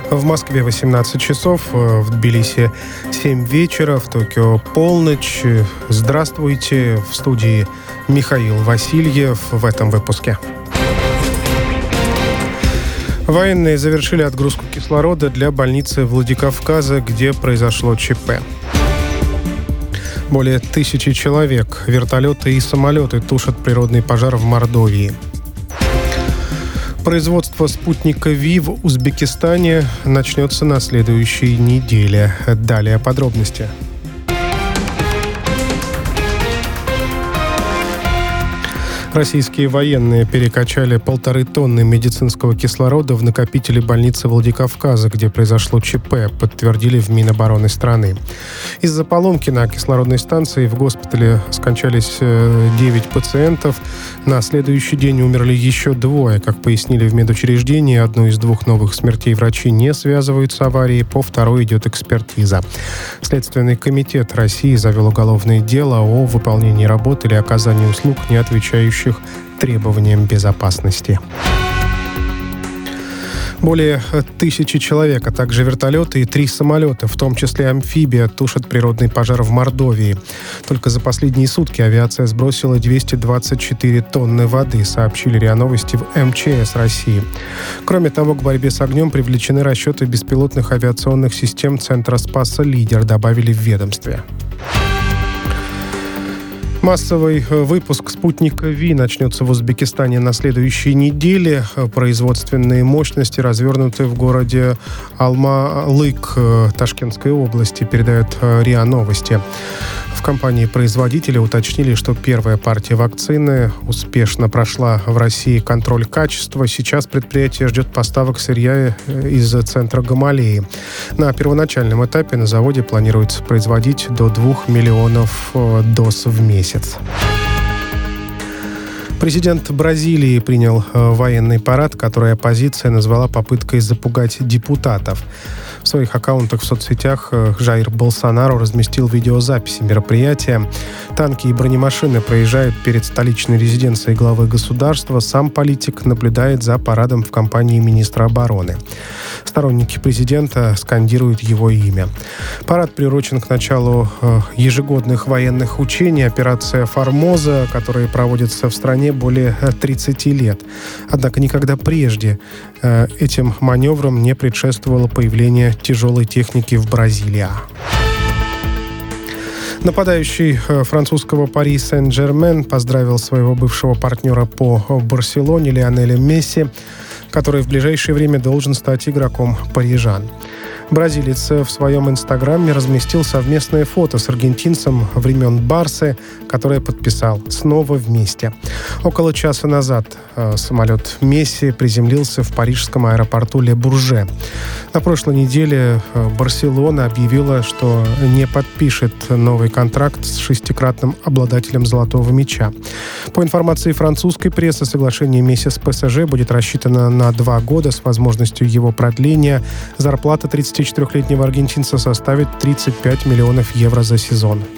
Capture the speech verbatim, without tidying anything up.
В Москве восемнадцать часов, в Тбилиси семь вечера, в Токио полночь. Здравствуйте, в студии Михаил Васильев в этом выпуске. Военные завершили отгрузку кислорода для больницы Владикавказа, где произошло ЧП. Более тысячи человек, вертолеты и самолеты тушат природный пожар в Мордовии. Производство спутника Ви в Узбекистане начнется на следующей неделе. Далее подробности. Российские военные перекачали полторы тонны медицинского кислорода в накопители больницы Владикавказа, где произошло ЧП, подтвердили в Минобороны страны. Из-за поломки на кислородной станции в госпитале скончались девять пациентов. На следующий день умерли еще двое. Как пояснили в медучреждении, одну из двух новых смертей врачи не связывают с аварией, по второй идет экспертиза. Следственный комитет России завел уголовное дело о выполнении работ или оказании услуг, не отвечающих требованиям безопасности. Более тысячи человек, а также вертолеты и три самолета, в том числе амфибия, тушат природный пожар в Мордовии. Только за последние сутки авиация сбросила двести двадцать четыре тонны воды, сообщили РИА Новости в эм че эс России. Кроме того, к борьбе с огнем привлечены расчеты беспилотных авиационных систем Центра Спаса «Лидер», добавили в ведомстве. Массовый выпуск спутника Ви начнется в Узбекистане на следующей неделе. Производственные мощности развернуты в городе Алма-Лык Ташкентской области, передает РИА Новости. В компании-производителя уточнили, что первая партия вакцины успешно прошла в России контроль качества. Сейчас предприятие ждет поставок сырья из центра Гамалеи. На первоначальном этапе на заводе планируется производить до двух миллионов доз в месяц. Президент Бразилии принял военный парад, который оппозиция назвала попыткой запугать депутатов. В своих аккаунтах в соцсетях Жаир Болсонару разместил видеозаписи мероприятия. Танки и бронемашины проезжают перед столичной резиденцией главы государства. Сам политик наблюдает за парадом в компании министра обороны. Сторонники президента скандируют его имя. Парад приурочен к началу ежегодных военных учений «Операция Формоза», которые проводятся в стране более тридцати лет. Однако никогда прежде этим маневрам не предшествовало появление тяжелой техники в Бразилии. Нападающий французского Пари Сен-Жермен поздравил своего бывшего партнера по Барселоне Лионеля Месси, который в ближайшее время должен стать игроком парижан. Бразилец в своем инстаграме разместил совместное фото с аргентинцем времен Барсы, которое подписал «Снова вместе». Около часа назад э, самолет Месси приземлился в парижском аэропорту Ле Бурже. На прошлой неделе э, Барселона объявила, что не подпишет новый контракт с шестикратным обладателем «Золотого мяча». По информации французской прессы, соглашение Месси с ПСЖ будет рассчитано на два года с возможностью его продления. Зарплата тридцатичетырёхлетнего аргентинца составит тридцать пять миллионов евро за сезон.